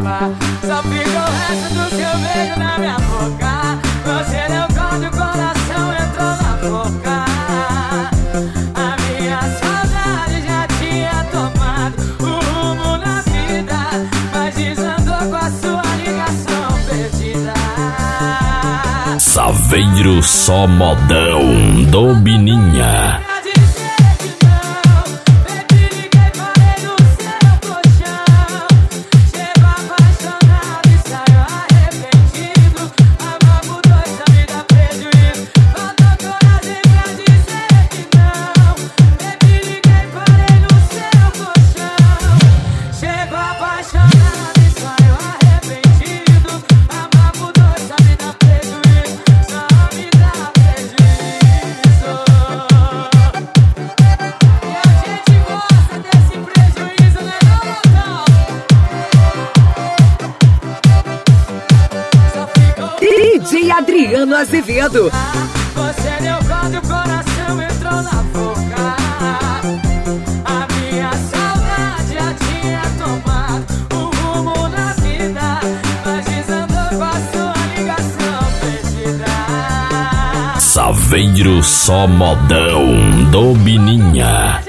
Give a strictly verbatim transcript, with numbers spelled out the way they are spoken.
levar. Só fica o resto do seu beijo na minha boca. Você deu conta e o coração entrou na boca. A minha saudade já tinha tomado o rumo na vida, mas desandou com a sua ligação perdida. Saveiro só modão do Bininha. D J Adriano Azevedo. Você deu conta e o coração entrou na boca. A minha saudade já tinha tomado o rumo na vida, mas desandou com a sua ligação perdida. Saveiro só modão do Bininha.